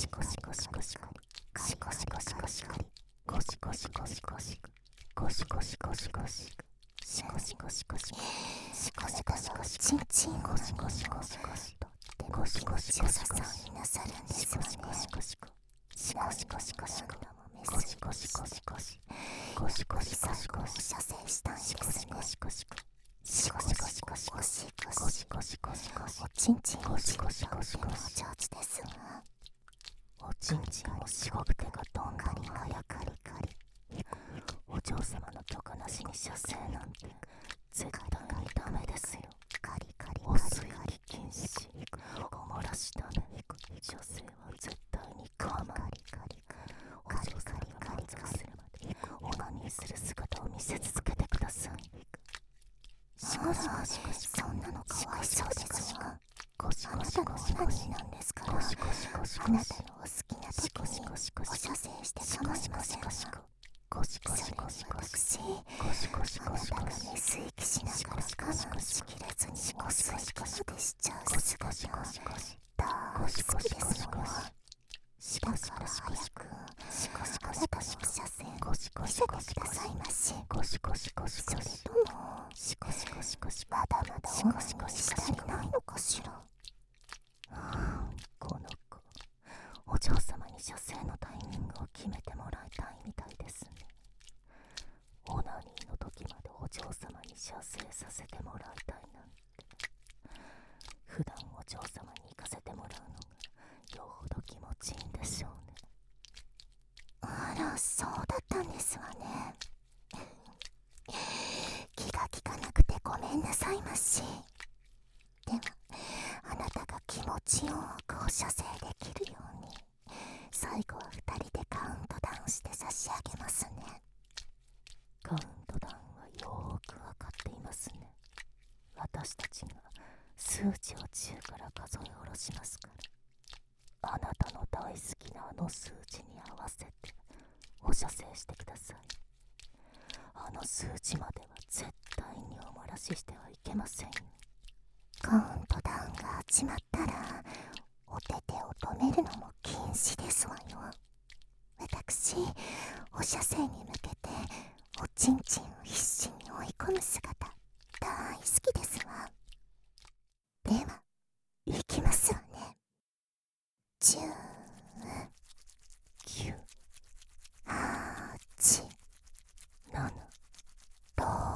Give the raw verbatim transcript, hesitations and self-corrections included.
シコシコシコシコシコシコシコシコゴシゴシゴシゴシゴシゴシゴシゴシシコシコシコシシコシコシコシチンチンゴシゴシゴシゴシゴシゴシゴシゴシなさるんですよね。シコシコシコシコシコシコシコゴシゴシゴシゴシゴシゴシゴシゴシ射精したんですね。シコシコシコシコシコシコシコシゴシゴシゴシゴシおちんちんゴシゴシゴシゴシ上手ですわ。おちんちんをしごく手がどんどん早くカリカリお嬢様の許可なしに射精なんて絶対にダメですよ。カリカリお水浴禁止お漏らしダメ射精は絶対に我慢カリカリお嬢様が満足するまでオナニーする姿を見せ続けてください。シコシコシコシコそんなのかわいそうですわ。ゴシゴシゴシゴシなんですから、ゴシゴシゴシゴシあなたのお好きな時にお射精して構いませんわ。ゴシゴシゴシゴシゴシゴシゴシゴシあなたがメス息しながら我慢しきれずにゴシゴシゴシでしちゃう姿大好きですのよ。だから早くあなたの射精見せてくださいまし。それともまだまだオナニーしたりないのかしら。ああ、この子お嬢様に射精のタイミングを決めてもらいたいみたいですね。オナニーの時までお嬢様に射精させてもらいたいなんて。普段お嬢様に行かせてもらうのがよほど気持ちいいんでしょうね。あら、そうだったんですわね。気が利かなくてごめんなさいまし。ではあなたが気持ちよくお射精できるように最後はふたりでカウントダウンして差し上げますね。カウントダウンはよーくわかっていますね。私たちが数値をじゅうから数え下ろしますから、あなたの大好きなあの数値に合わせてお射精してください。あの数値までは絶対にお漏らししてはいけませんよ。カウントダウンが始まったらお手手を止めるのも禁止ですわよ。私お射精に向けておちんちんを必死に追い込む姿大好きですわ。では行きますわね。じゅう、きゅう、はち、なな、ろ